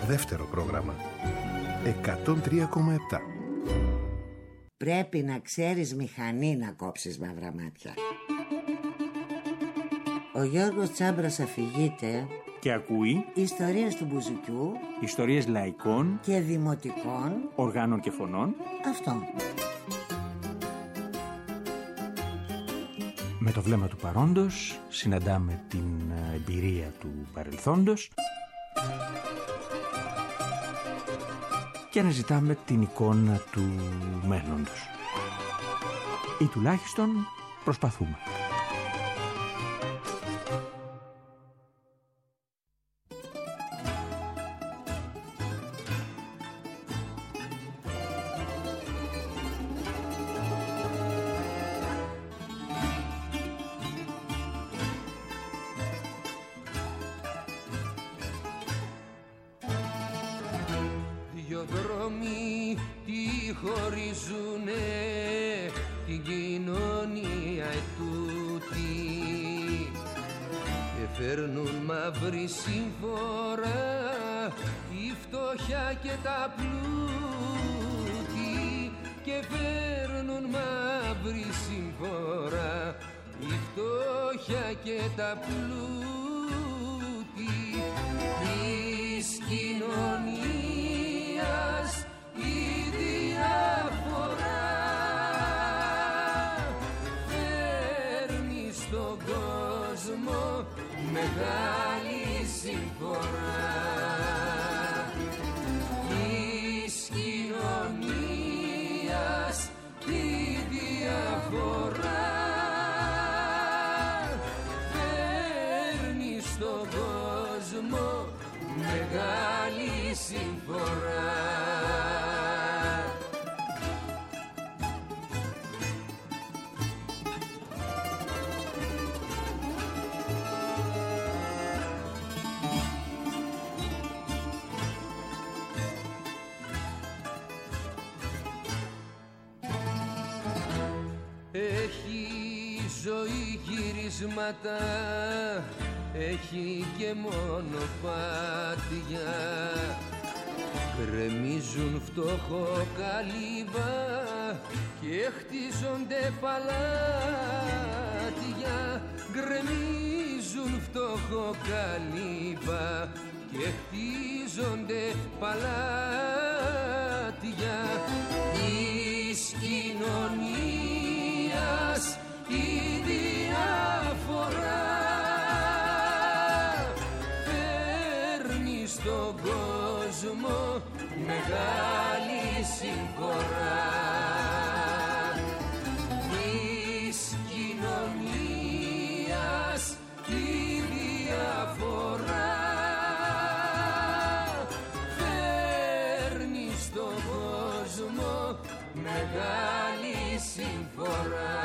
Δεύτερο πρόγραμμα. 103,7. Πρέπει να ξέρεις μηχανή να κόψεις μαύρα μάτια. Ο Γιώργος Τσάμπρας αφηγείται και ακούει ιστορίες του μπουζουκιού, ιστορίες λαϊκών και δημοτικών οργάνων και φωνών. Αυτό. Με το βλέμμα του παρόντος συναντάμε την εμπειρία του παρελθόντος και αναζητάμε την εικόνα του μέλλοντος. Ή τουλάχιστον προσπαθούμε. Δυο δρόμοι τι χωρίζουνε την κοινωνία ετούτη και φέρνουν μαύρη σύμφορα η φτώχεια και τα πλούτη και φέρνουν μαύρη σύμφορα η φτώχεια και τα πλούτη της κοινωνίας η διαφορά φέρνει στον κόσμο μεγάλη συμφορά της κοινωνίας η διαφορά φέρνει στον κόσμο μεγάλη συμφορά. Έχει ζωή γυρίσματα, έχει και μονοπάτια, γκρεμίζουν φτωχό καλύβα και χτίζονται παλάτια, γκρεμίζουν φτωχό καλύβα και χτίζονται παλάτια της κοινωνίας η διαφορά φέρνει στον κόσμο μεγάλη συμφορά της κοινωνίας η διαφορά φέρνει στον κόσμο μεγάλη συμφορά.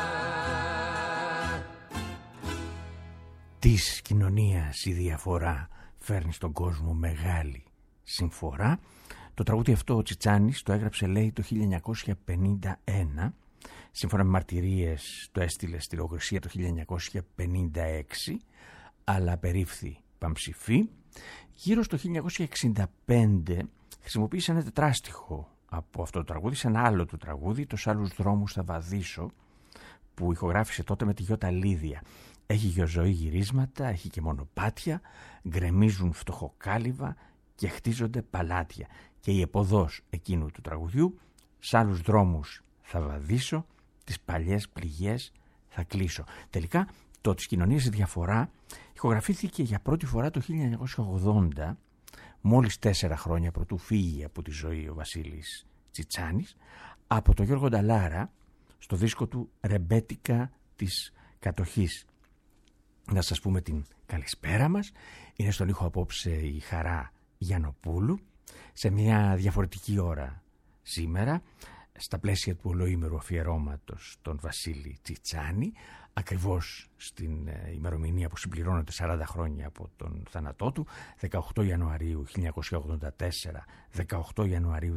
Της κοινωνίας η διαφορά φέρνει στον κόσμο μεγάλη συμφορά. Το τραγούδι αυτό ο Τσιτσάνης το έγραψε, λέει, το 1951. Σύμφωνα με μαρτυρίες το έστειλε στη Λογοκρισία το 1956, αλλά απερίφθη παμψηφί. Γύρω στο 1965 χρησιμοποίησε ένα τετράστιχο από αυτό το τραγούδι σε ένα άλλο του τραγούδι, το «Σ' άλλους δρόμους θα βαδίσω», που ηχογράφησε τότε με τη Γιώτα Λίδια. Έχει γεωζωή γυρίσματα, έχει και μονοπάτια, γκρεμίζουν φτωχοκάλυβα και χτίζονται παλάτια. Και η επωδός εκείνου του τραγουδιού, «Σ' άλλους δρόμους θα βαδίσω, τις παλιές πληγές θα κλείσω». Τελικά, το «Της κοινωνίας η διαφορά» ηχογραφήθηκε για πρώτη φορά το 1980, μόλις 4 χρόνια πρωτού φύγει από τη ζωή ο Βασίλης Τσιτσάνης, από τον Γιώργο Νταλάρα στο δίσκο του «Ρεμπέτικα της κατοχής». Να σας πούμε την καλησπέρα μας. Είναι στον ήχο απόψε η Χαρά Γιαννοπούλου, σε μια διαφορετική ώρα σήμερα, στα πλαίσια του ολοήμερου αφιερώματος τον Βασίλη Τσιτσάνη, ακριβώς στην ημερομηνία που συμπληρώνεται 40 χρόνια από τον θάνατό του, 18 Ιανουαρίου 1984, 18 Ιανουαρίου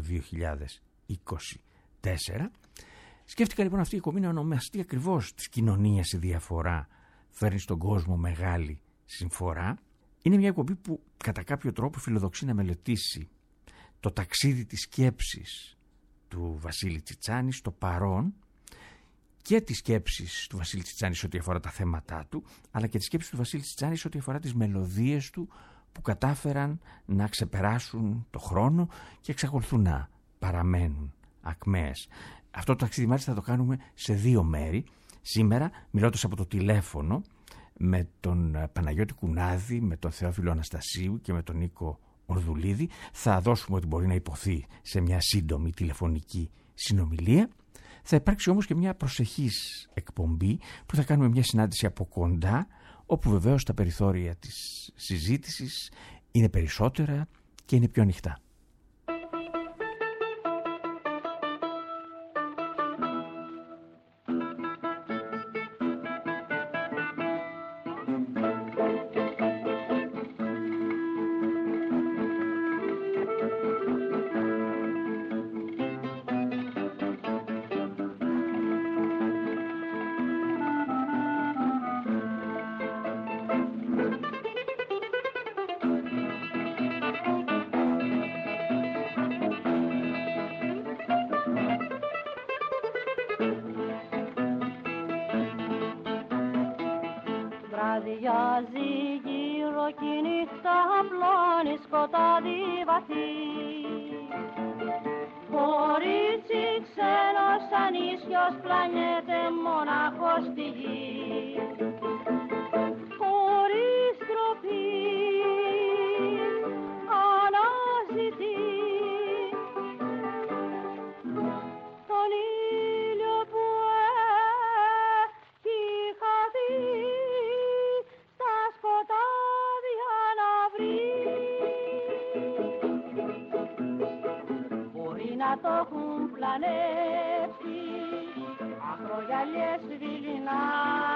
2024. Σκέφτηκα λοιπόν αυτή η εκπομπή να ονομαστεί ακριβώς «Της κοινωνίας η διαφορά φέρνει στον κόσμο μεγάλη συμφορά». Είναι μια εκπομπή που κατά κάποιο τρόπο φιλοδοξεί να μελετήσει το ταξίδι της σκέψης του Βασίλη Τσιτσάνη στο παρόν και τις σκέψεις του Βασίλη Τσιτσάνη σε ό,τι αφορά τα θέματά του, αλλά και τις σκέψεις του Βασίλη Τσιτσάνη σε ό,τι αφορά τις μελωδίες του που κατάφεραν να ξεπεράσουν το χρόνο και εξακολουθούν να παραμένουν ακμαίες. Αυτό το ταξίδι μάλιστα θα το κάνουμε σε 2 μέρη. Σήμερα, μιλώντας από το τηλέφωνο με τον Παναγιώτη Κουνάδη, με τον Θεόφιλο Αναστασίου και με τον Νίκο Ορδουλίδη, θα δώσουμε ότι μπορεί να υποθεί σε μια σύντομη τηλεφωνική συνομιλία. Θα υπάρξει όμως και μια προσεχής εκπομπή που θα κάνουμε μια συνάντηση από κοντά, όπου βεβαίως τα περιθώρια της συζήτησης είναι περισσότερα και είναι πιο ανοιχτά. Βραδιάζει γύρω κι η νύχτα απλώνει σκοτάδι βαθύ. Κορίτσι ξένος σαν ίσιος πλανιέται μονάχος στη γη. Χωρίς τροπή αναζητεί τον ήλιο που είχα δει στα σκοτάδια να βρει. Μπορεί να το έχουν πλανέψει ακρογιαλιές δειλινά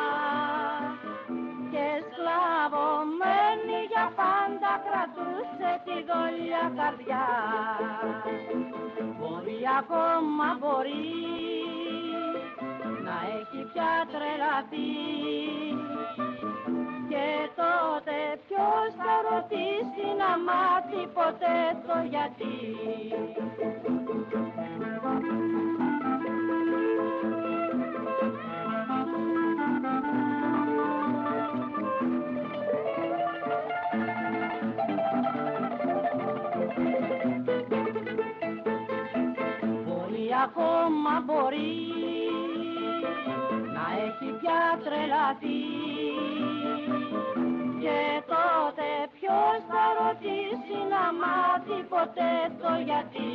και σκλαβωμένη για πάντα κρατούσε τη δόλια καρδιά. Μπορεί ακόμα μπορεί να έχει πια τρελαθεί και τότε ποιος θα ρωτήσει να μάθει ποτέ το γιατί. Μπορεί ακόμα μπορεί να έχει πια τρελαθεί και τότε ποιος θα ρωτήσει να μάθει ποτέ το γιατί.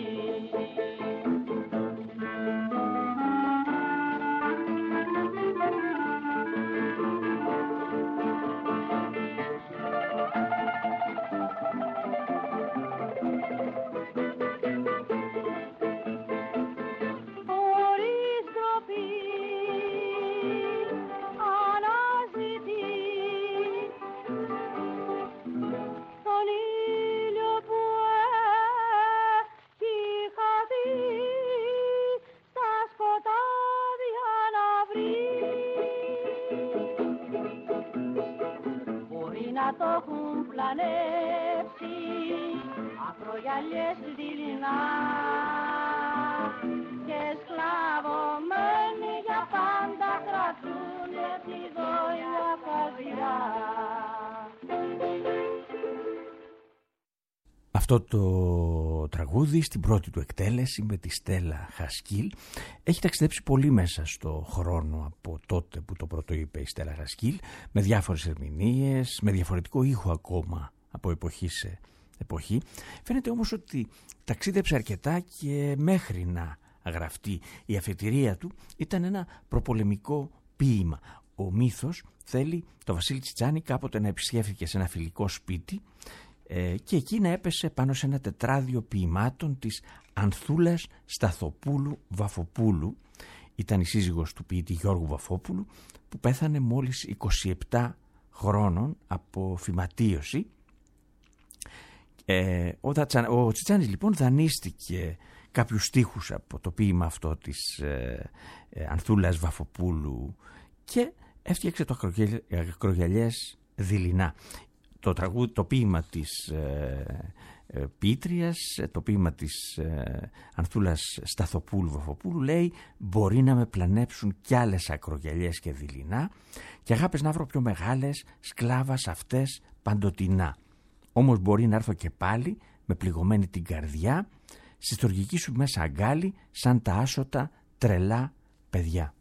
Το έχουν πλανέψει ακρογιαλιές δειλινά και σκλαβωμένοι για πάντα κρατούνε τη δόλια καρδιά. Αυτό το τραγούδι στην πρώτη του εκτέλεση με τη Στέλλα Χασκίλ έχει ταξιδέψει πολύ μέσα στο χρόνο από τότε που το πρώτο είπε η Στέλλα Χασκίλ, με διάφορες ερμηνείες, με διαφορετικό ήχο ακόμα από εποχή σε εποχή. Φαίνεται όμως ότι ταξίδεψε αρκετά και μέχρι να γραφτεί η αφετηρία του ήταν ένα προπολεμικό ποίημα. Ο μύθος θέλει το Βασίλη Τσιτσάνη κάποτε να επισκέφθηκε σε ένα φιλικό σπίτι και εκεί να έπεσε πάνω σε ένα τετράδιο ποιημάτων της Ανθούλας Σταθοπούλου Βαφοπούλου. Ήταν η σύζυγος του ποιητή Γιώργου Βαφόπουλου, που πέθανε μόλις 27 χρόνων από φυματίωση. Ο Τσιτσάνης λοιπόν δανείστηκε κάποιους στίχους από το ποίημα αυτό της Ανθούλας Βαφοπούλου και έφτιαξε το ακρογιαλιές δειλινά. το ποίημα της ποιήτριας, το ποίημα της Ανθούλας Σταθοπούλου Βαφοπούλου λέει «Μπορεί να με πλανέψουν κι άλλες ακρογιαλιές και δειλινά και αγάπες να βρω πιο μεγάλες, σκλάβας αυτές παντοτινά. Όμως μπορεί να έρθω και πάλι με πληγωμένη την καρδιά στη στοργική σου μέσα αγκάλι σαν τα άσωτα τρελά παιδιά».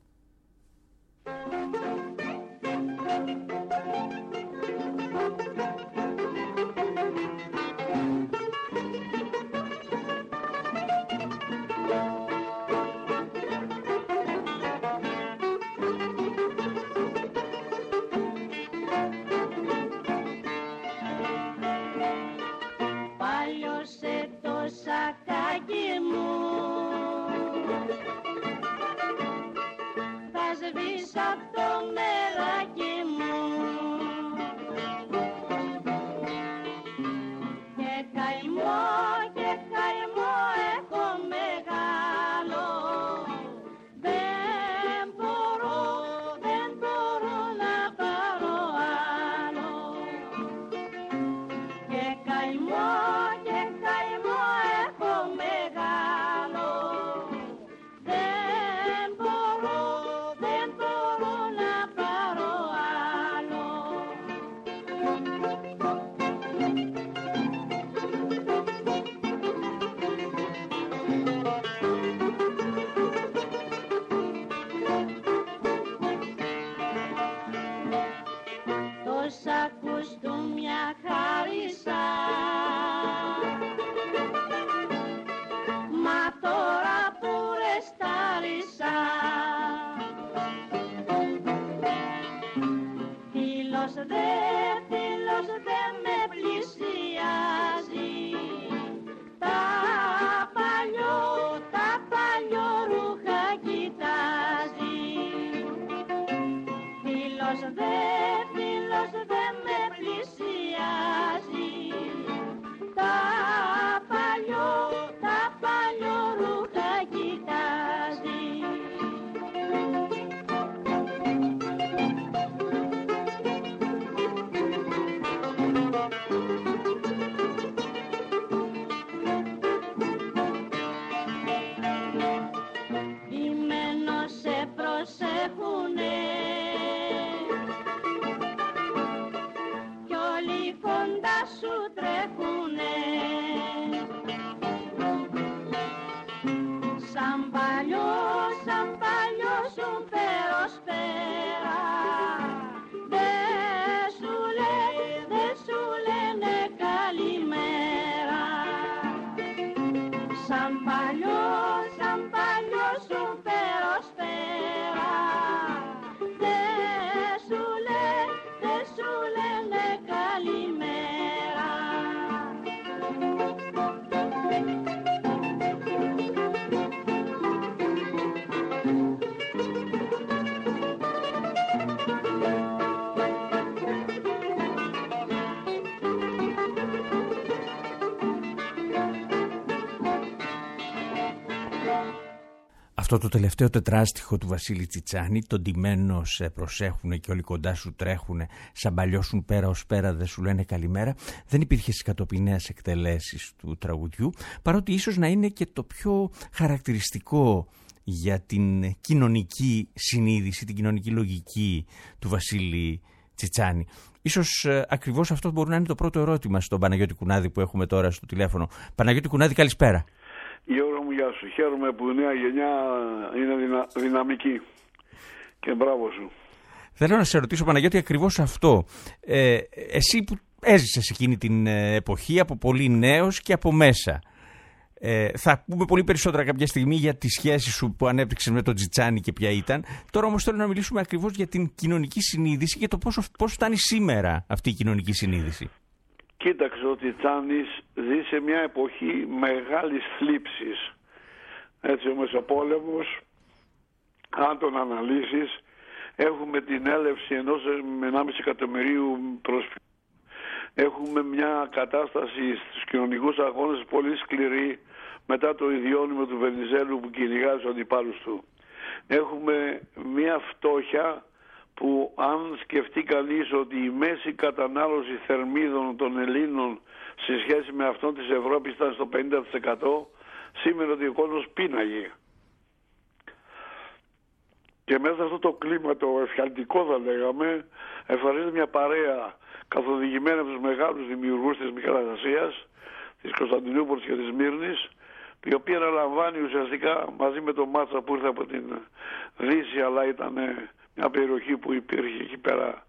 Αυτό το τελευταίο τετράστιχο του Βασίλη Τσιτσάνη, τον ντυμένο σε προσέχουνε και όλοι κοντά σου τρέχουνε, σαν παλιώσουν πέρα ως πέρα δεν σου λένε καλημέρα, δεν υπήρχε στις κατοπινές εκτελέσεις του τραγουδιού, παρότι ίσως να είναι και το πιο χαρακτηριστικό για την κοινωνική συνείδηση, την κοινωνική λογική του Βασίλη Τσιτσάνη. Ίσως ακριβώς αυτό μπορεί να είναι το πρώτο ερώτημα στον Παναγιώτη Κουνάδη που έχουμε τώρα στο τηλέφωνο. Παναγιώτη Κουνάδη, καλησπέρα. Γιώργο μου, γεια σου. Χαίρομαι που η νέα γενιά είναι δυναμική και μπράβο σου. Θέλω να σε ρωτήσω, Παναγιώτη, ακριβώς αυτό. Εσύ που έζησες εκείνη την εποχή από πολύ νέος και από μέσα. Θα πούμε πολύ περισσότερα κάποια στιγμή για τη σχέση σου που ανέπτυξες με τον Τσιτσάνη και ποια ήταν. Τώρα όμως θέλω να μιλήσουμε ακριβώς για την κοινωνική συνείδηση και το πώς φτάνει σήμερα αυτή η κοινωνική συνείδηση. Κοίταξε, ο Τσιτσάνης ζει σε μια εποχή μεγάλης θλίψης. Έτσι, ο Μεσοπόλεμος, αν τον αναλύσεις, έχουμε την έλευση 1,5 εκατομμυρίου προσφύγων. Έχουμε μια κατάσταση στους κοινωνικούς αγώνες πολύ σκληρή μετά το ιδιώνυμο του Βενιζέλου που κυνηγάζει τους αντιπάλους του. Έχουμε μια φτώχεια που αν σκεφτεί κανείς ότι η μέση κατανάλωση θερμίδων των Ελλήνων σε σχέση με αυτόν της Ευρώπης ήταν στο 50%, σήμαινε ότι ο κόσμος πίναγε. Και μέσα σε αυτό το κλίμα το εφιαλτικό, θα λέγαμε, εμφανίζεται μια παρέα καθοδηγημένη από τους μεγάλους δημιουργούς της Μικράς Ασίας, της Κωνσταντινούπολης και της Σμύρνης, η οποία αναλαμβάνει ουσιαστικά μαζί με τον Μάτσα που ήρθε από την Δύση, αλλά ήταν μια περιοχή που υπήρχε εκεί πέρα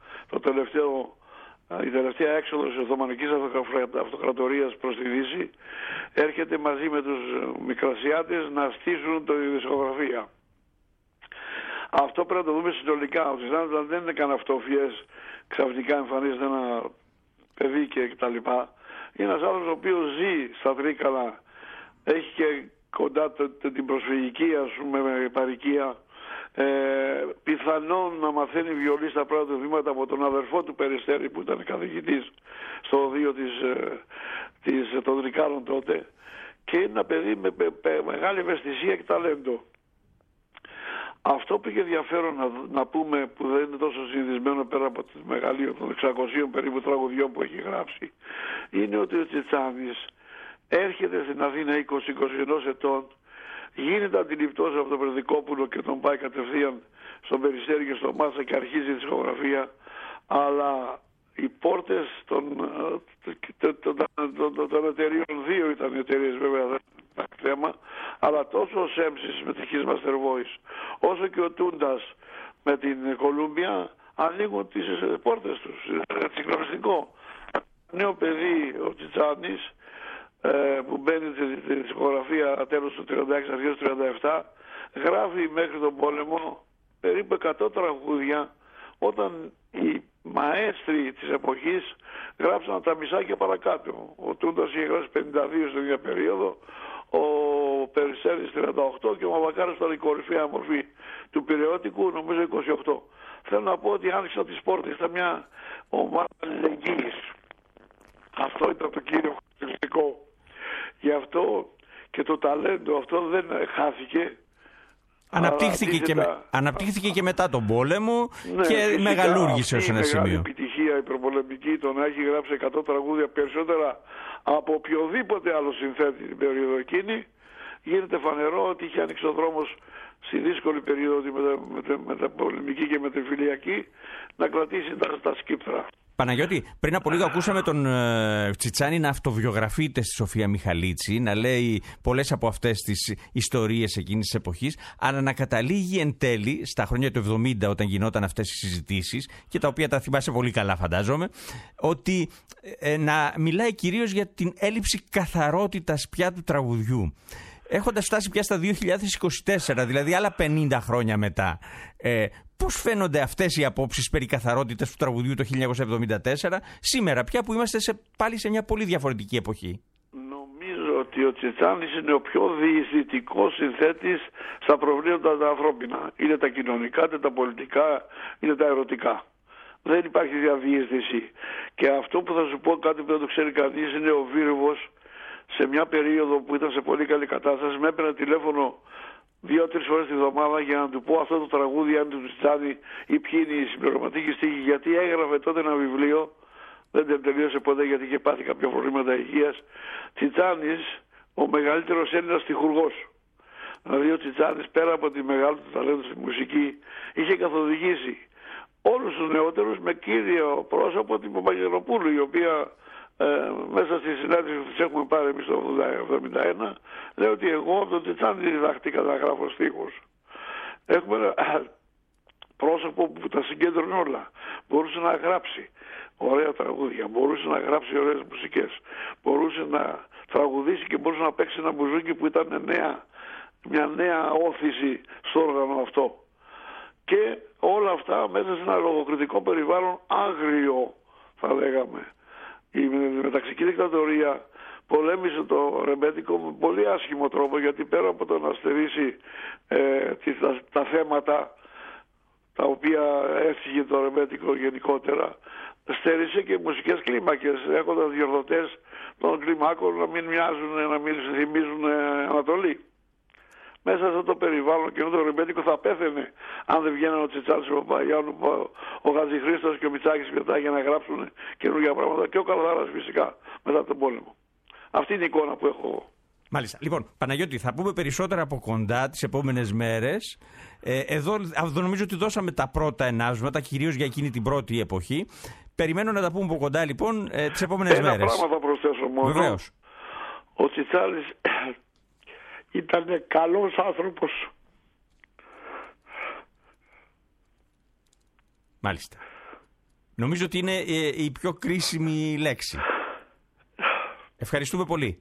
η τελευταία έξοδος της Οθωμανικής Αυτοκρατορίας προς τη Δύση, έρχεται μαζί με τους Μικρασιάτες να στήσουν τη δισκογραφία. Αυτό πρέπει να το δούμε συνολικά. Ο Τσιτσάνης δεν είναι κανένα αυτοφιές, ξαφνικά εμφανίζεται ένα παιδί και τα λοιπά. Είναι ένας άνθρωπος ο οποίος ζει στα Τρίκαλα, έχει και κοντά την προσφυγική, ας πούμε, παροικία. Πιθανόν να μαθαίνει βιολί στα πρώτα βήματα από τον αδερφό του Περιστέρη που ήταν καθηγητής στο οδείο των Τρικάλων τότε, και είναι ένα παιδί με μεγάλη ευαισθησία και ταλέντο. Αυτό που είχε ενδιαφέρον να πούμε, που δεν είναι τόσο συνηθισμένο πέρα από το μεγαλείο των 600 περίπου τραγουδιών που έχει γράψει, είναι ότι ο Τσιτσάνης έρχεται στην Αθήνα 20-21 ετών, γίνεται αντιληπτός από τον Περδικόπουλο και τον πάει κατευθείαν στον Περιστέρη και στον Μάτσα και αρχίζει η δισκογραφία, αλλά οι πόρτες των εταιρείων, δύο ήταν οι εταιρείες βέβαια, δεν ήταν θέμα, αλλά τόσο ο Σέμψης με τη His Master Voice όσο και ο Τούντας με την Κολούμπια ανοίγουν τις πόρτες τους. Συγκλονιστικό. Νέο παιδί ο Τσιτσάνης που μπαίνει στη δισκογραφία τέλος του 36, αρχές του 37, γράφει μέχρι τον πόλεμο περίπου 100 τραγούδια, όταν οι μαέστροι της εποχής γράψαν τα μισά και παρακάτω. Ο Τούντας είχε γράψει 52 στην ίδια περίοδο, ο Περιστέρης 38 και ο Μαβακάρης ήταν η κορυφαία μορφή του Πειραιώτικου, νομίζω 28. Θέλω να πω ότι άνοιξαν τις πόρτες, ήταν μια ομάδα αλληλεγγύης. Αυτό ήταν το κύριο χαρακτηριστικό. Γι' αυτό και το ταλέντο αυτό δεν χάθηκε. Αναπτύχθηκε και μετά τον πόλεμο, ναι, και μεγαλούργησε ως ένα σημείο. Η επιτυχία η προπολεμική, το να έχει γράψει 100 τραγούδια περισσότερα από οποιοδήποτε άλλο συνθέτη την περίοδο εκείνη, γίνεται φανερό ότι είχε ανοίξει ο δρόμος στη δύσκολη περίοδο με τα πολεμική και με τη φιλιακή να κρατήσει τα σκύπτρα. Παναγιώτη, πριν από λίγο ακούσαμε τον Τσιτσάνη να αυτοβιογραφείται στη Σοφία Μιχαλίτση, να λέει πολλές από αυτές τις ιστορίες εκείνης της εποχής, αλλά να καταλήγει εν τέλει στα χρόνια του 70, όταν γινόταν αυτές οι συζητήσεις, και τα οποία τα θυμάσαι πολύ καλά φαντάζομαι, ότι να μιλάει κυρίως για την έλλειψη καθαρότητας πια του τραγουδιού. Έχοντας φτάσει πια στα 2024, δηλαδή άλλα 50 χρόνια μετά, πώς φαίνονται αυτές οι απόψεις περί καθαρότητας του τραγουδιού το 1974, σήμερα πια που είμαστε πάλι σε μια πολύ διαφορετική εποχή? Νομίζω ότι ο Τσιτσάνης είναι ο πιο διεισδυτικός συνθέτης στα προβλήματα τα ανθρώπινα. Είναι τα κοινωνικά, είτε τα πολιτικά, είτε τα ερωτικά. Δεν υπάρχει διαδιείσδυση. Και αυτό που θα σου πω, κάτι που δεν το ξέρει κανείς, είναι ο Βίρβος. Σε μια περίοδο που ήταν σε πολύ καλή κατάσταση, με έπαιρνε τηλέφωνο 2-3 φορές τη βδομάδα για να του πω αυτό το τραγούδι, αν του Τσιτσάνη, ή ποιοι είναι οι συμπληρωματικοί στίχοι, γιατί έγραφε τότε ένα βιβλίο, δεν τελείωσε ποτέ γιατί είχε πάθει κάποια προβλήματα υγείας. Τσιτσάνης, ο μεγαλύτερος Έλληνας στιχουργός. Δηλαδή ο Τσιτσάνης, πέρα από τη μεγάλη του ταλέντο στη μουσική, είχε καθοδηγήσει όλους τους νεότερους, με κύριο πρόσωπο την Παπαγγελοπούλου, η οποία μέσα στη συνάντηση που τις έχουμε πάρει εμείς το 1971, λέει ότι εγώ από τον Τσιτσάνη διδαχτήκα να γράφω στίχους. Έχουμε ένα πρόσωπο που τα συγκέντρωνε όλα. Μπορούσε να γράψει ωραία τραγούδια, μπορούσε να γράψει ωραίες μουσικές, μπορούσε να τραγουδήσει και μπορούσε να παίξει ένα μπουζούκι που ήταν μια νέα όθηση στο όργανο αυτό. Και όλα αυτά μέσα σε ένα λογοκριτικό περιβάλλον άγριο, θα λέγαμε. Η μεταξική δικτατορία πολέμησε το ρεμπέτικο με πολύ άσχημο τρόπο, γιατί πέρα από το να στερήσει τα θέματα τα οποία έφυγε το ρεμπέτικο γενικότερα, στέρισε και μουσικές κλίμακες, έχοντας διορθωτές των κλιμάκων να μην μοιάζουν, να μην θυμίζουν Ανατολή. μέσα σε αυτό το περιβάλλον και το ρεμπέτικο θα πέθαινε αν δεν βγαίνανε ο Τσιτσάνης, ο Παπαγιάννου, ο Χατζηχρήστος και ο Μητσάκης μετά για να γράψουν καινούργια πράγματα και ο Καλδάρας φυσικά μετά τον πόλεμο. Αυτή είναι η εικόνα που έχω. Μάλιστα. Λοιπόν, Παναγιώτη, θα πούμε περισσότερα από κοντά τις επόμενες μέρες. Εδώ νομίζω ότι δώσαμε τα πρώτα ενάσματα, κυρίως για εκείνη την πρώτη εποχή. Περιμένω να τα πούμε από κοντά, λοιπόν, τις επόμενες μέρες. Ένα πράγμα θα προσθέσω μόνο. Βεβαίως. Ο Τσιτσάνης ήταν καλός άνθρωπος. Μάλιστα. Νομίζω ότι είναι η πιο κρίσιμη λέξη. Ευχαριστούμε πολύ.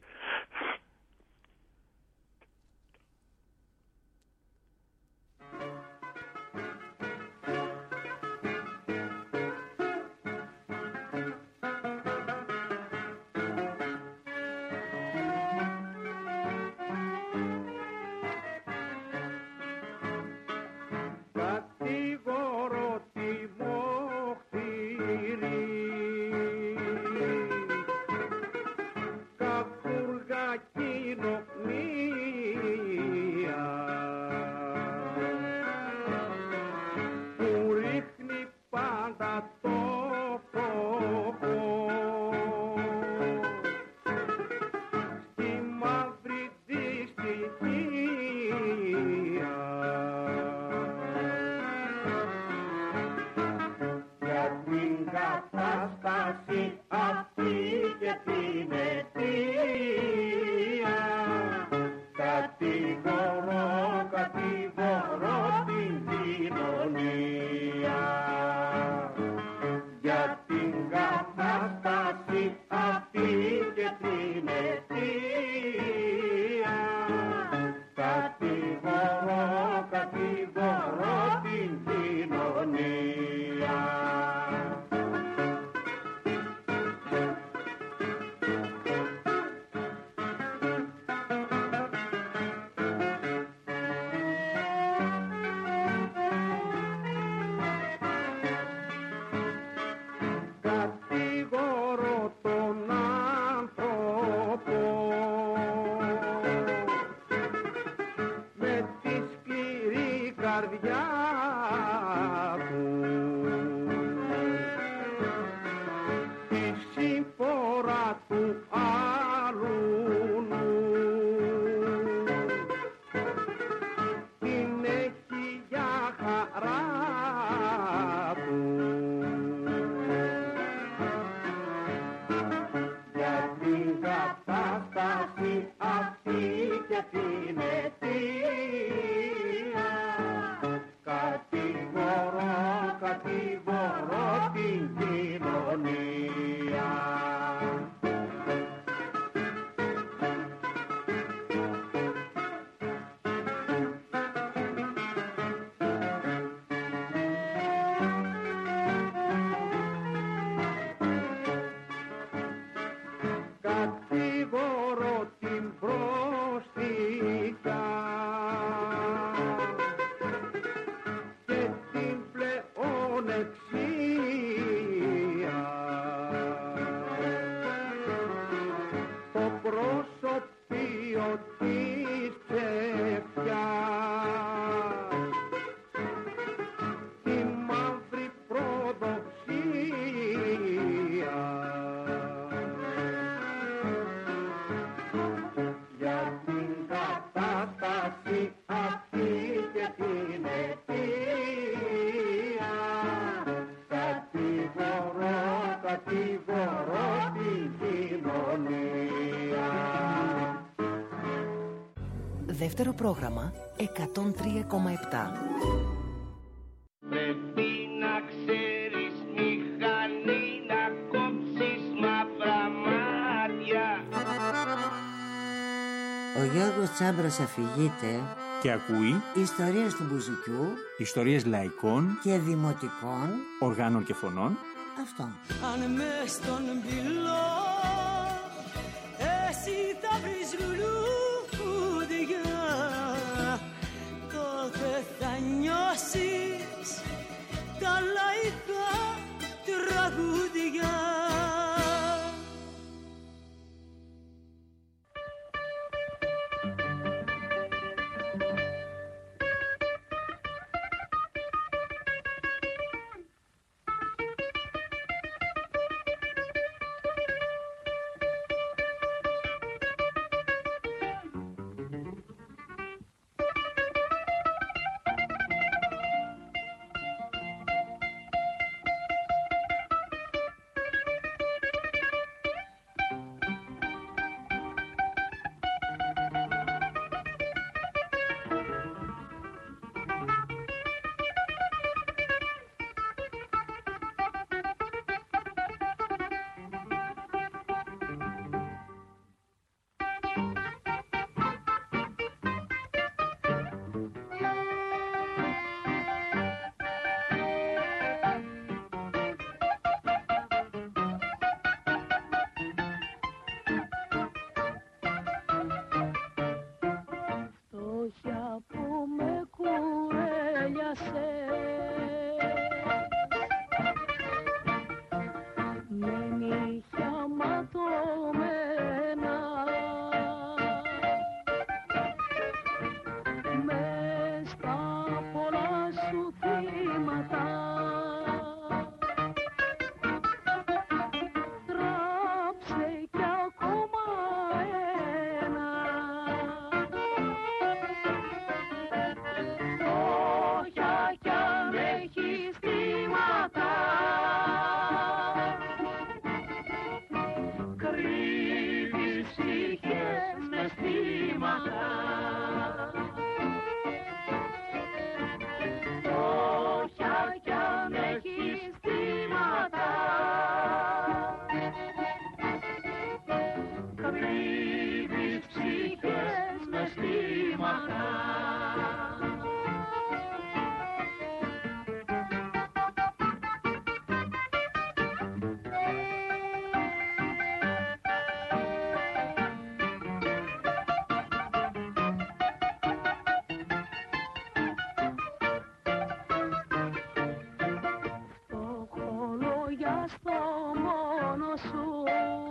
Δεύτερο πρόγραμμα 103,7. Πρέπει να ξέρεις μηχανή να κόψεις μαύρα μάτια. Ο Γιώργος Τσάμπρας αφηγείται Και ακούει ιστορίες του μπουζουκιού, ιστορίες λαϊκών και δημοτικών οργάνων και φωνών. Αυτό. Αν μες στον πυλό εσύ θα βρεις λουλούδια, τότε θα νιώσεις τα λαϊκά τραγούδια. στο μόνο σου.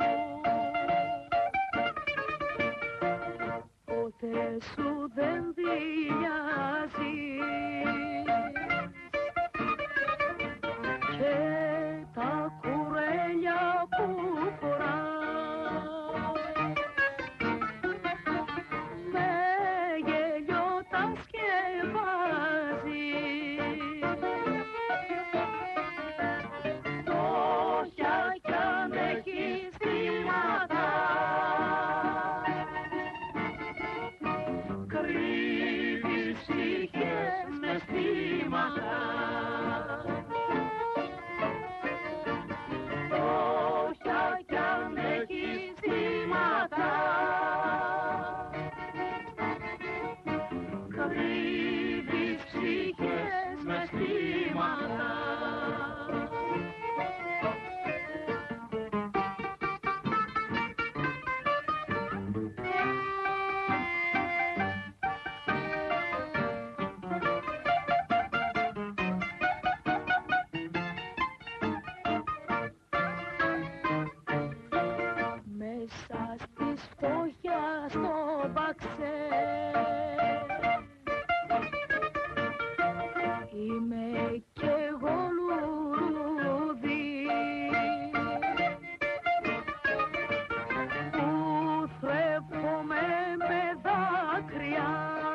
Ποτέ σου δεν δηλιάζει και τα κουρέλια που φοράς με γέλιο τα σκεπάζει. Φτώχεια κι αν έχεις θύματα, κρύβεις ψυχές μες θύματα. Φτώχεια κι αν έχεις θύματα, κρύβεις ψυχές μες θύματα. Μέσα στις φτώχεια στο μπαξέ είμαι κι εγώ λουλούδι που θρέφομαι με δάκρυα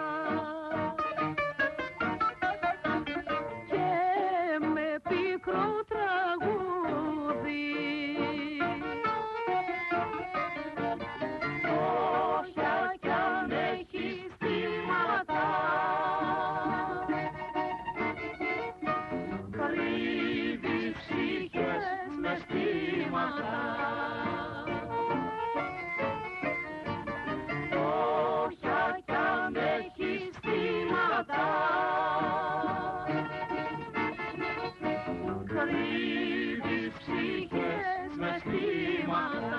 και με πικρό τραγούδι. Φτώχεια κι αν έχεις θύματα, κρύβεις ψυχές μες θύματα. Φτώχεια κι αν έχεις θύματα, κρύβεις ψυχές μες θύματα.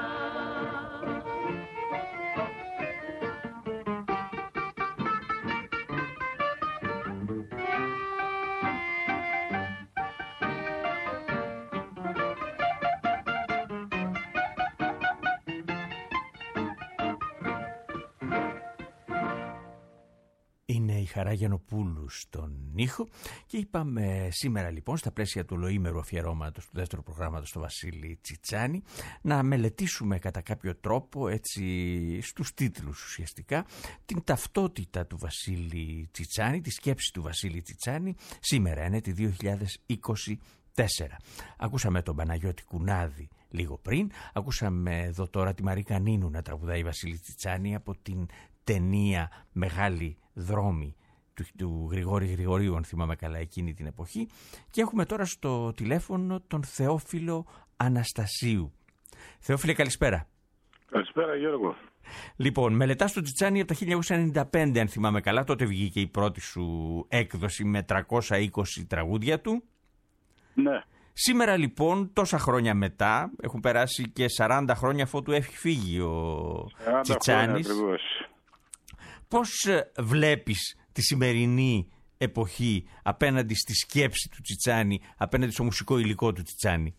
Είναι η Χαρά Γιαννοπούλου στον ήχο και είπαμε σήμερα λοιπόν στα πλαίσια του ολοήμερου αφιερώματος του δεύτερου προγράμματος στο Βασίλη Τσιτσάνη να μελετήσουμε κατά κάποιο τρόπο, έτσι στους τίτλους ουσιαστικά, την ταυτότητα του Βασίλη Τσιτσάνη, τη σκέψη του Βασίλη Τσιτσάνη σήμερα, ένετη 2024. Ακούσαμε τον Παναγιώτη Κουνάδη λίγο πριν, ακούσαμε εδώ τώρα τη Μαρίκα Νίνου να τραγουδάει Βασίλη Τσιτσάνη από την ταινία Μεγάλη Δρόμη του Γρηγόρη Γρηγορίου, αν θυμάμαι καλά, εκείνη την εποχή, και έχουμε τώρα στο τηλέφωνο τον Θεόφιλο Αναστασίου. Θεόφιλε, καλησπέρα. Καλησπέρα, Γιώργο. Λοιπόν, μελετάς τον Τσιτσάνη από το 1995, αν θυμάμαι καλά, τότε βγήκε η πρώτη σου έκδοση με 320 τραγούδια του. Ναι. Σήμερα λοιπόν, τόσα χρόνια μετά, έχουν περάσει και 40 χρόνια αφότου έχει φύγει ο Τσιτσάνης. Πώς βλέπεις τη σημερινή εποχή απέναντι στη σκέψη του Τσιτσάνη, απέναντι στο μουσικό υλικό του Τσιτσάνη?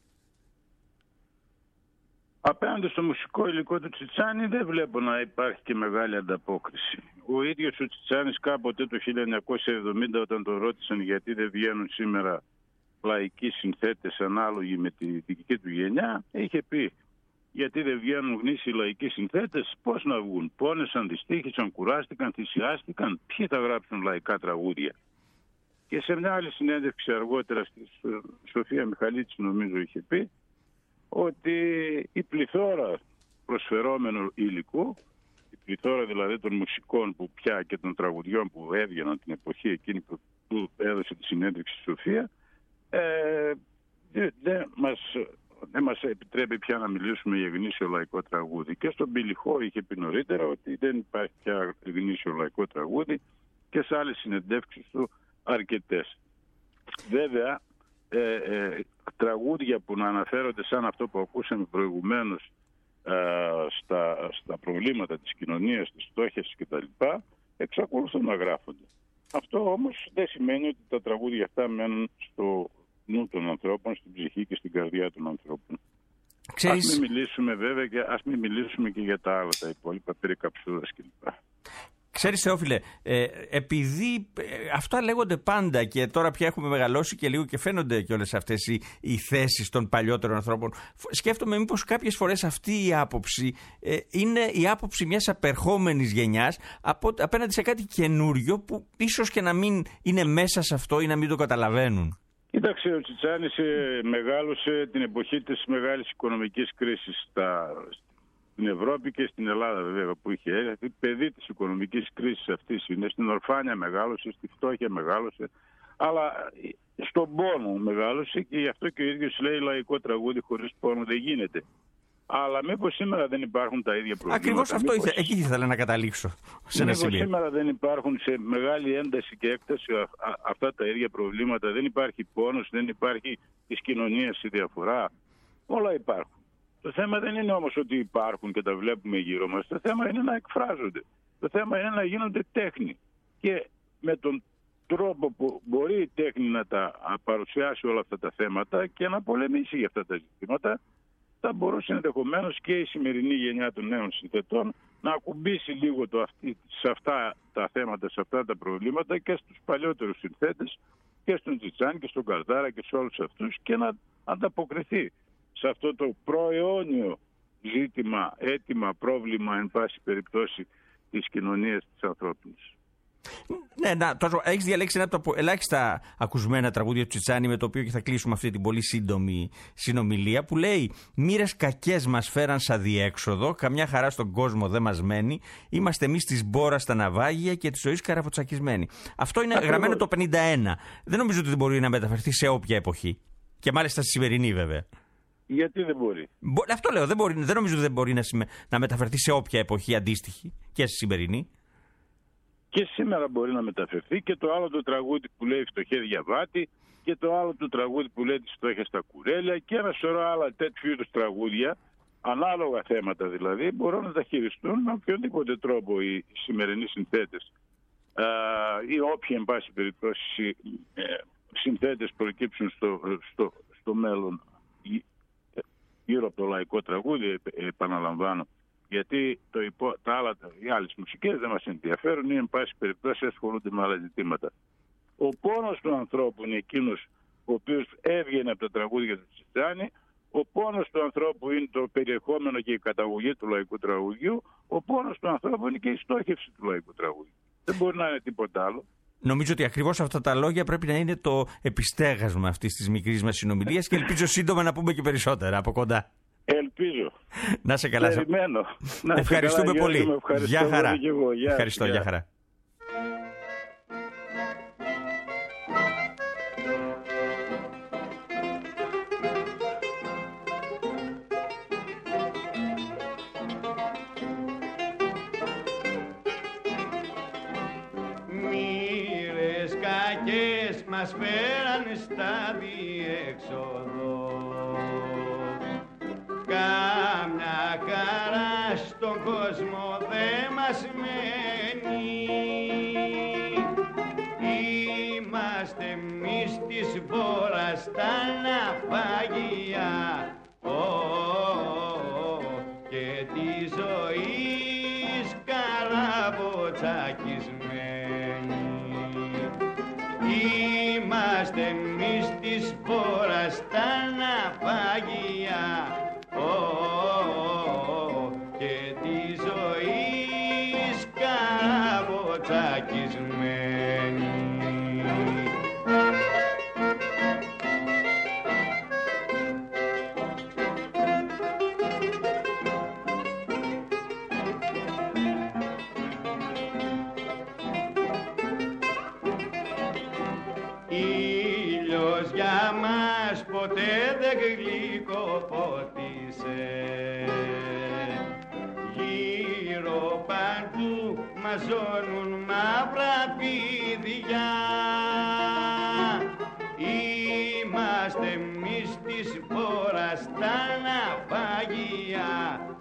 Απέναντι στο μουσικό υλικό του Τσιτσάνη δεν βλέπω να υπάρχει και μεγάλη ανταπόκριση. Ο ίδιος ο Τσιτσάνης κάποτε το 1970, όταν τον ρώτησαν γιατί δεν βγαίνουν σήμερα λαϊκοί συνθέτες ανάλογοι με τη δική του γενιά, είχε πει: γιατί δεν βγαίνουν γνήσιοι λαϊκοί συνθέτες, πώς να βγουν? Πόνεσαν, δυστύχησαν, κουράστηκαν, θυσιάστηκαν. Ποιοι θα γράψουν λαϊκά τραγούδια? Και σε μια άλλη συνέντευξη αργότερα στη Σοφία Μιχαλίτση, νομίζω, είχε πει ότι η πληθώρα προσφερόμενου υλικού, η πληθώρα δηλαδή των μουσικών που πια και των τραγουδιών που έβγαιναν την εποχή εκείνη που έδωσε τη συνέντευξη στη Σοφία, δεν μας επιτρέπει πια να μιλήσουμε για γνήσιο λαϊκό τραγούδι. Και στον Πιλιχό είχε πει νωρίτερα ότι δεν υπάρχει πια γνήσιο λαϊκό τραγούδι, και σε άλλες συνεντεύξεις του αρκετές. Βέβαια, τραγούδια που να αναφέρονται σαν αυτό που ακούσαμε προηγουμένως, στα προβλήματα της κοινωνίας, της φτώχειας κτλ., εξακολουθούν να γράφονται. Αυτό όμως δεν σημαίνει ότι τα τραγούδια αυτά μένουν νου των ανθρώπων, στην ψυχή και στην καρδιά των ανθρώπων. Ξέρεις... Ας μην μιλήσουμε βέβαια και ας μην μιλήσουμε και για τα άλλα, τα υπόλοιπα, περί καψούρας κλπ. Ξέρεις, Θεόφιλε, επειδή αυτά λέγονται πάντα και τώρα πια έχουμε μεγαλώσει και λίγο και φαίνονται και όλες αυτές οι θέσεις των παλιότερων ανθρώπων, σκέφτομαι μήπως κάποιες φορές αυτή η άποψη είναι η άποψη μιας απερχόμενης γενιάς απέναντι σε κάτι καινούριο που ίσως και να μην είναι μέσα σε αυτό ή να μην το καταλαβαίνουν. Κοίταξε, ο Τσιτσάνης μεγάλωσε την εποχή της μεγάλης οικονομικής κρίσης στην Ευρώπη και στην Ελλάδα βέβαια που είχε έρθει. Παιδί της οικονομικής κρίσης αυτής είναι. Στην ορφάνεια μεγάλωσε, στη φτώχεια μεγάλωσε, αλλά στον πόνο μεγάλωσε και γι' αυτό και ο ίδιος λέει λαϊκό τραγούδι χωρίς πόνο δεν γίνεται. Αλλά μήπως σήμερα δεν υπάρχουν τα ίδια προβλήματα. Ακριβώς αυτό εκεί ήθελα να καταλήξω σε ένα σημείο. Μήπως σήμερα δεν υπάρχουν σε μεγάλη ένταση και έκταση αυτά τα ίδια προβλήματα. Δεν υπάρχει πόνος, δεν υπάρχει της κοινωνίας η διαφορά. Όλα υπάρχουν. Το θέμα δεν είναι όμως ότι υπάρχουν και τα βλέπουμε γύρω μας. Το θέμα είναι να εκφράζονται. Το θέμα είναι να γίνονται τέχνη. Και με τον τρόπο που μπορεί η τέχνη να τα παρουσιάσει όλα αυτά τα θέματα και να πολεμήσει για αυτά τα ζητήματα, θα μπορούσε ενδεχομένως και η σημερινή γενιά των νέων συνθετών να ακουμπήσει λίγο σε αυτά τα θέματα, σε αυτά τα προβλήματα και στους παλιότερους συνθέτες και στον Τσιτσάνη και στον Καρδάρα και σε όλους αυτούς και να ανταποκριθεί σε αυτό το προαιώνιο ζήτημα, αίτημα, πρόβλημα, εν πάση περιπτώσει, της κοινωνίας της ανθρώπινης. Ναι, τόσο έχεις διαλέξει ένα από τα ελάχιστα ακουσμένα τραγούδια του Τσιτσάνη με το οποίο και θα κλείσουμε αυτή την πολύ σύντομη συνομιλία που λέει «Μοίρες κακές μας φέραν σαν διέξοδο, καμιά χαρά στον κόσμο δεν μας μένει, είμαστε εμείς της μπόρας στα ναυάγια και της ζωής καραφοτσακισμένοι». Αυτό είναι γραμμένο το 51. Δεν νομίζω ότι δεν μπορεί να μεταφερθεί σε όποια εποχή και μάλιστα στη σημερινή βέβαια. Γιατί δεν μπορεί? Αυτό λέω, δεν νομίζω ότι δεν μπορεί να μεταφερθεί σε όποια εποχή αντίστοιχη και στη σημερινή. Και σήμερα μπορεί να μεταφερθεί και το άλλο το τραγούδι που λέει «Φτωχέ διαβάτη» και το άλλο το τραγούδι που λέει «Τις φτώχειες στα κουρέλια» και ένα σωρό άλλα τέτοιου είδους τραγούδια, ανάλογα θέματα δηλαδή, μπορούν να τα χειριστούν με οποιοδήποτε τρόπο οι σημερινοί συνθέτες ή όποιοι εν πάση περιπτώσει συνθέτες προκύψουν στο μέλλον γύρω από το λαϊκό τραγούδι, επαναλαμβάνω. Γιατί οι άλλες μουσικές δεν μας ενδιαφέρουν ή εν πάση περιπτώσει ασχολούνται με άλλα ζητήματα. Ο πόνος του ανθρώπου είναι εκείνος ο οποίος έβγαινε από τα τραγούδια του Τσιτσάνη. Ο πόνος του ανθρώπου είναι το περιεχόμενο και η καταγωγή του λαϊκού τραγουδιού. Ο πόνος του ανθρώπου είναι και η στόχευση του λαϊκού τραγουδιού. Δεν μπορεί να είναι τίποτα άλλο. Νομίζω ότι ακριβώς αυτά τα λόγια πρέπει να είναι το επιστέγασμα αυτής της μικρής μας συνομιλίας και ελπίζω σύντομα να πούμε και περισσότερα από κοντά. Ελπίζω. Να σε καλά. Περιμένω. Ευχαριστούμε πολύ. Γεια χαρά. Ευχαριστώ. Γεια χαρά. Μοίρες κακές μας φέραν στα διέξοδο, κάμια χαρά στον κόσμο δε μας μένει. Είμαστε εμείς της βόρας τα ναυάγια και τη ζωής καραβοτσακισμένοι. Είμαστε εμείς της βόρας τα ναυάγια και τη ζωής καραβοτσακισμένη. Ήλιος για μας ποτέ δεν γλυκοπότισε, γύρω παντού μαζώνουν μαύρα πηδιά. Είμαστε εμείς της βόρας τα ναυάγια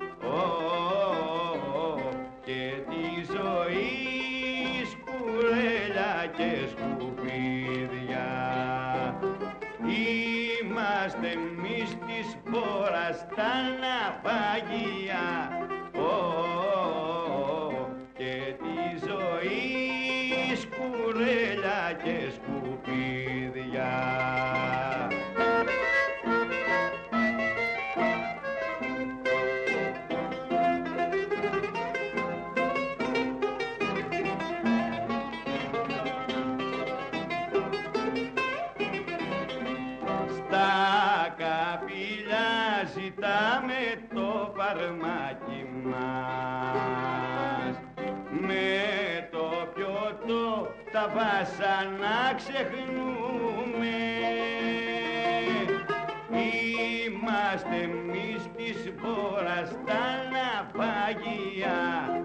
και τη ζωής κουρέλια και σκουπίδια. στα ναυαγία και τη ζωή σκουρέλια και σκουπίδια. Ζητάμε το φαρμάκι μας, με το πιωτό τα βάσανα ξεχνούμε. Είμαστε εμείς της βόρας τα ναυαγία,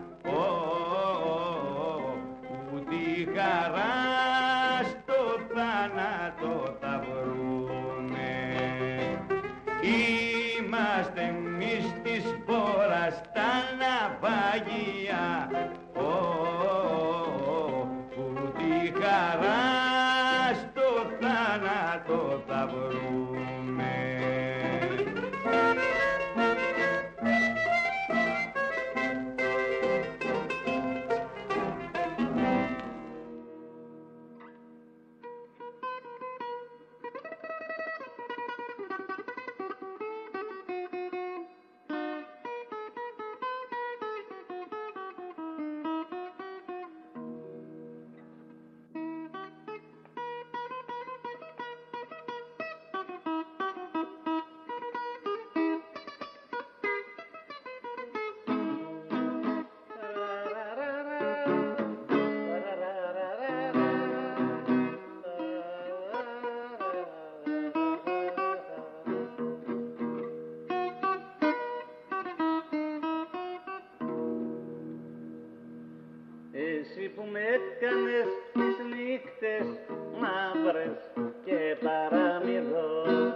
που τη χαρά στο θάνατο θα βρούνε. Είμαστε εμείς της βόρας τα ναυαγία, που τη χαρά στο θάνατο θα βρούμε. Εσύ που με έκανες τις νύχτες μαύρες και παραμυθό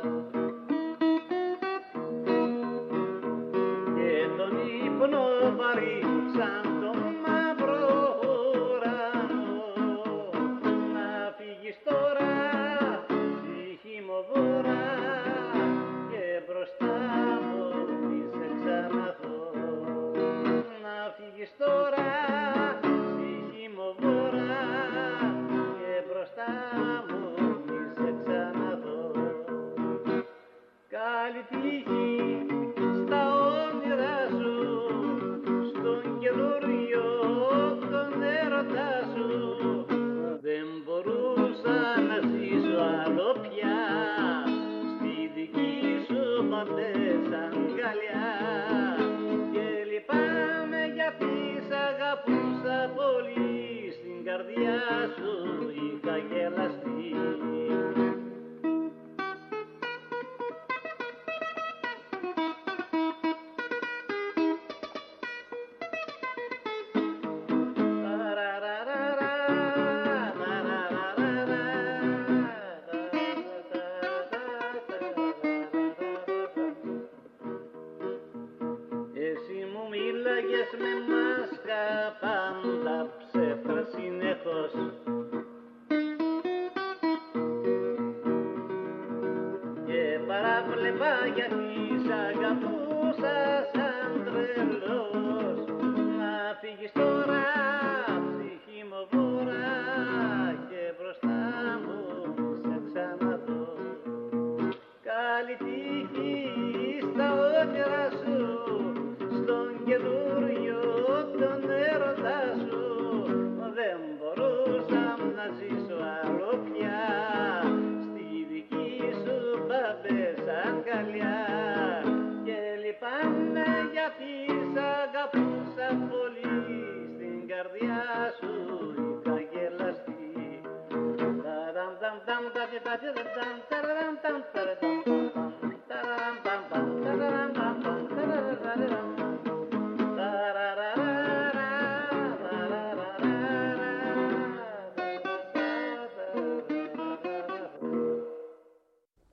και τον ύπνο βαρύ σαν τον μαύρο ουρανό, να φύγεις τώρα ψυχή μου βόρα και μπροστά μου μη σε ξαναδώ. Να φύγεις τώρα καλή τύχη στα όνειρά σου, στον καινούριο τον έρωτά σου. Δεν μπορούσα να ζήσω άλλο πια στη δική σου μαντές αγκαλιά και λυπάμαι γιατί σ' αγαπούσα πολύ, στην καρδιά σου είχα γελαστεί. Με μάσκα πάντα ψεύτρα συνεχώς και παράβλεπα γιατί σ' αγαπούσα σαν τρελός. Να φύγεις τώρα ψυχή μου βόρα και μπροστά μου σε ξαναδώ. Καλή τύχη στα όνειρα σου, στον καινούριο τον έρωτά σου. Δεν μπορούσα να ζήσω άλλο πια στη δική σου μπαμπές αγκαλιά και λυπάμαι γιατί σ' αγαπούσα πολύ, στην καρδιά σου είχα γελαστεί.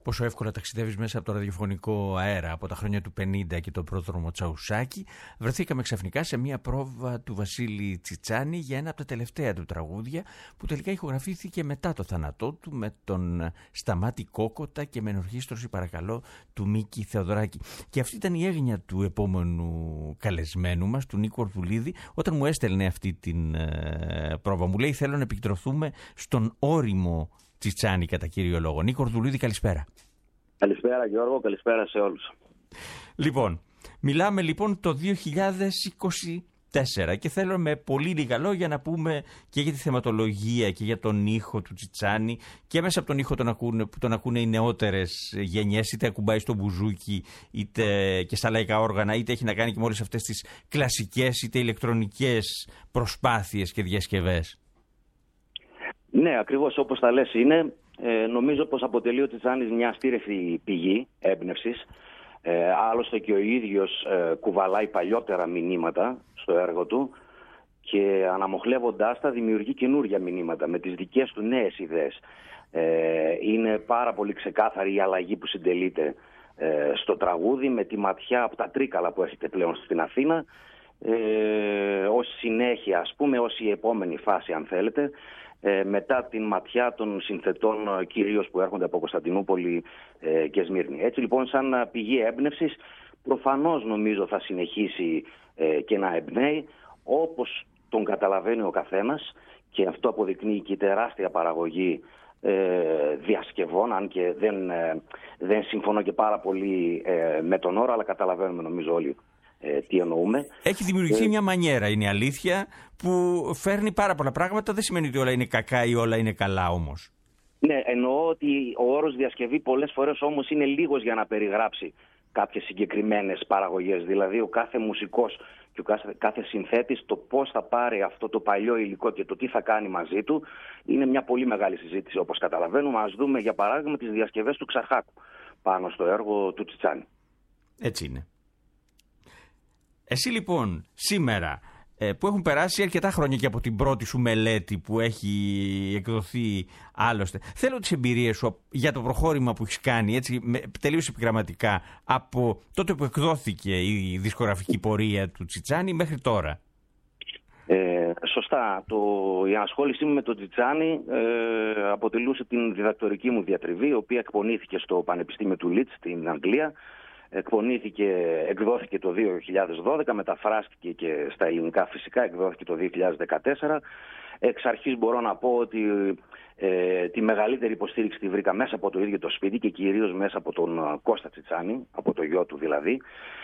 Πόσο εύκολα ταξιδεύεις μέσα από το ραδιοφωνικό αέρα από τα χρόνια του 50 και τον πρόδρομο Τσαουσάκη. Βρεθήκαμε ξαφνικά σε μια πρόβα του Βασίλη Τσιτσάνη για ένα από τα τελευταία του τραγούδια που τελικά ηχογραφήθηκε μετά το θάνατό του με τον Σταμάτη Κόκοτα και με ενορχήστρωση, παρακαλώ, του Μίκη Θεοδωράκη. Και αυτή ήταν η έγνοια του επόμενου καλεσμένου μας, του Νίκου Ορδουλίδη, όταν μου έστελνε αυτή την πρόβα. Μου λέει: θέλω να επικεντρωθούμε στον όριμο Τσιτσάνη κατά κύριο λόγο. Νίκο Ορδουλίδη, καλησπέρα. Καλησπέρα Γιώργο, καλησπέρα σε όλους. Λοιπόν, μιλάμε λοιπόν το 2024 και θέλω με πολύ λίγα λόγια να πούμε και για τη θεματολογία και για τον ήχο του Τσιτσάνη, και μέσα από τον ήχο που τον ακούνε οι νεότερες γενιές, είτε ακουμπάει στο μπουζούκι είτε και στα λαϊκά όργανα, είτε έχει να κάνει και με όλες αυτές τις κλασικές είτε ηλεκτρονικές προσπάθειες και διασκευές. Ναι, ακριβώς όπως τα λες είναι. Νομίζω πως αποτελεί ο Τσιτσάνης μια αστήρευτη πηγή έμπνευσης. Άλλωστε και ο ίδιος κουβαλάει παλιότερα μηνύματα στο έργο του και αναμοχλεύοντάς τα δημιουργεί καινούργια μηνύματα με τις δικές του νέες ιδέες. Είναι πάρα πολύ ξεκάθαρη η αλλαγή που συντελείται στο τραγούδι, με τη ματιά από τα Τρίκαλα που έχετε πλέον στην Αθήνα, ως συνέχεια, ας πούμε, ως η επόμενη φάση αν θέλετε, μετά την ματιά των συνθετών κυρίως που έρχονται από Κωνσταντινούπολη και Σμύρνη. Έτσι λοιπόν, σαν πηγή έμπνευσης, προφανώς νομίζω θα συνεχίσει και να εμπνέει όπως τον καταλαβαίνει ο καθένας, και αυτό αποδεικνύει και η τεράστια παραγωγή διασκευών, αν και δεν συμφωνώ και πάρα πολύ με τον όρο, αλλά καταλαβαίνουμε νομίζω όλοι τι εννοούμε. Έχει δημιουργηθεί μια μανιέρα, είναι αλήθεια, που φέρνει πάρα πολλά πράγματα. Δεν σημαίνει ότι όλα είναι κακά ή όλα είναι καλά όμως. Ναι, εννοώ ότι ο όρος διασκευή πολλές φορές όμως είναι λίγος για να περιγράψει κάποιες συγκεκριμένες παραγωγές. Δηλαδή ο κάθε μουσικός και ο κάθε συνθέτης, το πώς θα πάρει αυτό το παλιό υλικό και το τι θα κάνει μαζί του, είναι μια πολύ μεγάλη συζήτηση όπως καταλαβαίνουμε. Ας δούμε για παράδειγμα τις διασκευές του Ξαρχάκου πάνω στο έργο του Τσιτσάνη. Έτσι είναι. Εσύ λοιπόν σήμερα, που έχουν περάσει αρκετά χρόνια και από την πρώτη σου μελέτη που έχει εκδοθεί άλλωστε, θέλω τις εμπειρίες σου για το προχώρημα που έχεις κάνει, έτσι, τελείως επιγραμματικά, από τότε που εκδόθηκε η δισκογραφική πορεία του Τσιτσάνη μέχρι τώρα. Σωστά. Η ανασχόλησή μου με τον Τσιτσάνη αποτελούσε την διδακτορική μου διατριβή, η οποία εκπονήθηκε στο Πανεπιστήμιο του Λίτς στην Αγγλία. Εκδόθηκε το 2012, μεταφράστηκε και στα ελληνικά φυσικά, εκδόθηκε το 2014. Εξ αρχής μπορώ να πω ότι τη μεγαλύτερη υποστήριξη τη βρήκα μέσα από το ίδιο το σπίτι και κυρίως μέσα από τον Κώστα Τσιτσάνη, από το γιο του δηλαδή.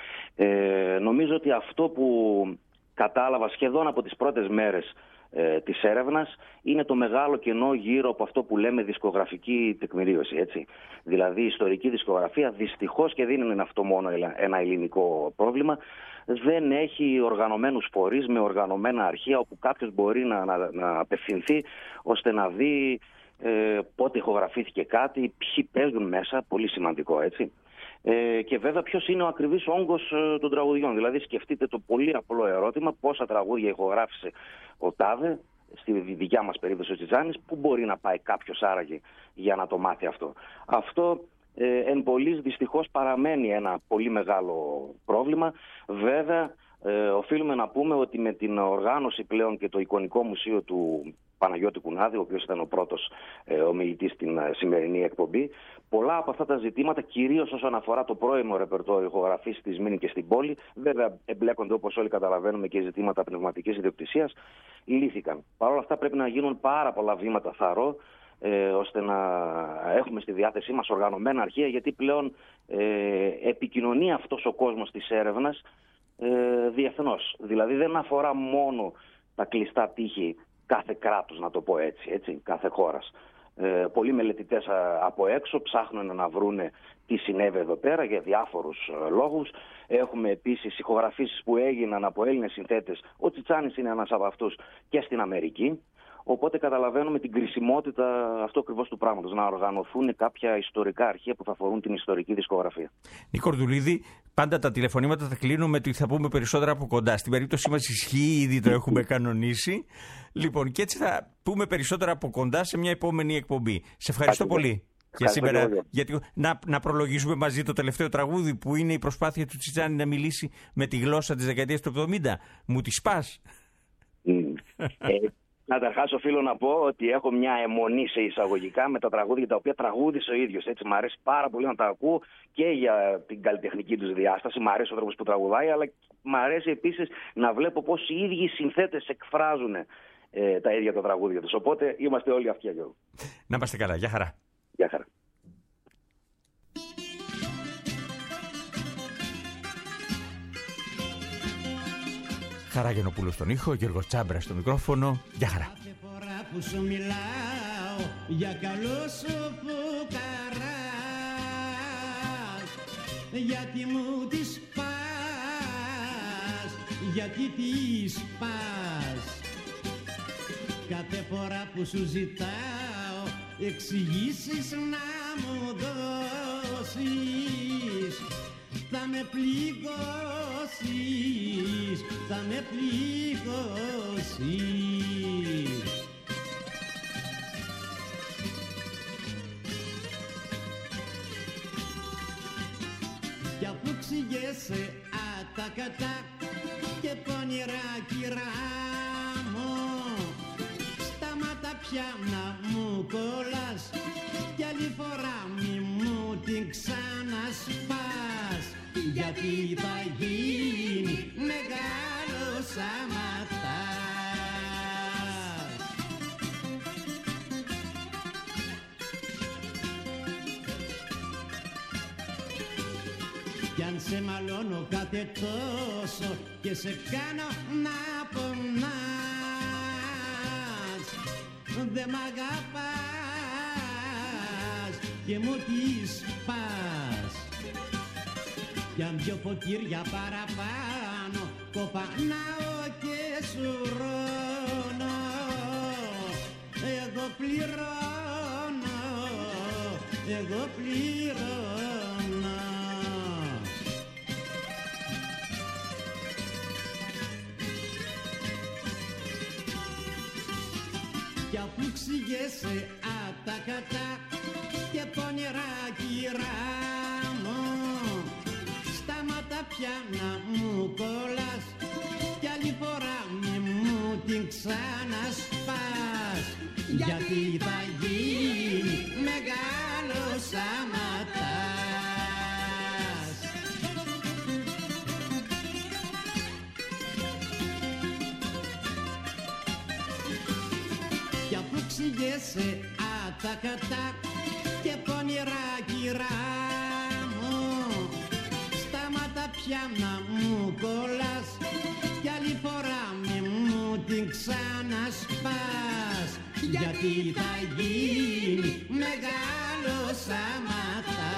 Νομίζω ότι αυτό που κατάλαβα σχεδόν από τις πρώτες μέρες της έρευνας είναι το μεγάλο κενό γύρω από αυτό που λέμε δισκογραφική τεκμηρίωση, έτσι. Δηλαδή η ιστορική δισκογραφία δυστυχώς, και δεν είναι αυτό μόνο ένα ελληνικό πρόβλημα, δεν έχει οργανωμένους φορείς με οργανωμένα αρχεία όπου κάποιος μπορεί να απευθυνθεί ώστε να δει πότε ηχογραφήθηκε κάτι, ποιοι παίζουν μέσα, πολύ σημαντικό, έτσι. Και βέβαια ποιος είναι ο ακριβής όγκος των τραγουδιών. Δηλαδή σκεφτείτε το πολύ απλό ερώτημα, πόσα τραγούδια ηχογράφησε ο τάδε, στη δικιά μας περίπτωση ο Τσιτσάνης, πού μπορεί να πάει κάποιος άραγε για να το μάθει αυτό. Αυτό εν πολλοίς δυστυχώς παραμένει ένα πολύ μεγάλο πρόβλημα. Βέβαια οφείλουμε να πούμε ότι με την οργάνωση πλέον και το εικονικό μουσείο του Παναγιώτη Κουνάδη, ο οποίος ήταν ο πρώτος ομιλητής στην σημερινή εκπομπή, πολλά από αυτά τα ζητήματα, κυρίως όσον αφορά το πρώιμο ρεπερτόριο ηχογραφής στη Σμήνη και στην πόλη, βέβαια εμπλέκονται όπως όλοι καταλαβαίνουμε και ζητήματα πνευματικής ιδιοκτησίας, λύθηκαν. Παρ' όλα αυτά πρέπει να γίνουν πάρα πολλά βήματα θαρώ, ώστε να έχουμε στη διάθεσή μας οργανωμένα αρχεία, γιατί πλέον επικοινωνεί αυτός ο κόσμος της έρευνας διεθνώς. Δηλαδή δεν αφορά μόνο τα κλειστά τείχη κάθε κράτους, να το πω έτσι, κάθε χώρας. Πολλοί μελετητές από έξω ψάχνουν να βρούνε τι συνέβη εδώ πέρα για διάφορους λόγους. Έχουμε επίσης ηχογραφήσεις που έγιναν από Έλληνες συνθέτες. Ο Τσιτσάνης είναι ένας από αυτούς, και στην Αμερική. Οπότε καταλαβαίνουμε την κρισιμότητα αυτού ακριβώς του πράγματος, να οργανωθούν κάποια ιστορικά αρχεία που θα αφορούν την ιστορική δισκογραφία. Νίκο Ορδουλίδη, πάντα τα τηλεφωνήματα θα κλείνουμε ότι θα πούμε περισσότερα από κοντά. Στην περίπτωσή μας ισχύει, ήδη το έχουμε κανονίσει. Λοιπόν, και έτσι θα πούμε περισσότερα από κοντά σε μια επόμενη εκπομπή. Σε ευχαριστώ πολύ. για σήμερα. Γιατί, να προλογίσουμε μαζί το τελευταίο τραγούδι που είναι η προσπάθεια του Τσιτσάνη να μιλήσει με τη γλώσσα της δεκαετίας του 70. Μου τη σπάς. Καταρχάς οφείλω να πω ότι έχω μια αιμονή σε εισαγωγικά με τα τραγούδια τα οποία τραγούδισε ο ίδιος. Έτσι μου αρέσει πάρα πολύ να τα ακούω και για την καλλιτεχνική τους διάσταση. Μου αρέσει ο τρόπος που τραγουδάει, αλλά μου αρέσει επίσης να βλέπω πώς οι ίδιοι συνθέτες εκφράζουν τα ίδια τα τραγούδια τους. Οπότε είμαστε όλοι αυτοί, Γιώργο. Να είμαστε καλά. Γεια χαρά. Γεια χαρά. Χαράγενοπούλος στον ήχο, Γιώργος Τσάμπρας στο μικρόφωνο. Γεια χαρά. Κάθε φορά που σου μιλάω για καλό σου φουκαράς, γιατί μου τις πας, γιατί τις πας. Κάθε φορά που σου ζητάω εξηγήσεις να μου δώσεις, θα με πληγώσεις, θα με πληγώσεις. Κι αφού ξηγέσαι ατακατά και πονηρά κυρά μου, σταμάτα πια να μου κολλάς κι άλλη φορά μη μου την ξανασπάς, γιατί θα γίνει μεγάλος αματάς. Κι αν σε μαλώνω κάθε τόσο και σε κάνω να πονάς, δε μ' αγαπάς και μου τις πας. Κι αν δυο ποτήρια παραπάνω κοπανάω και σου ρώνω, εγώ πληρώνω, εγώ πληρώνω. Κι αφού ξηγέσαι ατακατά και πονηρά κυρά μου, σταμάτα πια να μου κολλάς κι άλλη φορά μη μου την ξανασπάς, γιατί θα γίνει μεγάλος αματάς. Κι αφού ξηγέσαι ατακατά και πονηρά κυρά μου, σταμάτα πια να μου κολλάς κι άλλη φορά μη μου την ξανασπάς, γιατί θα γίνει μεγάλος αματάς.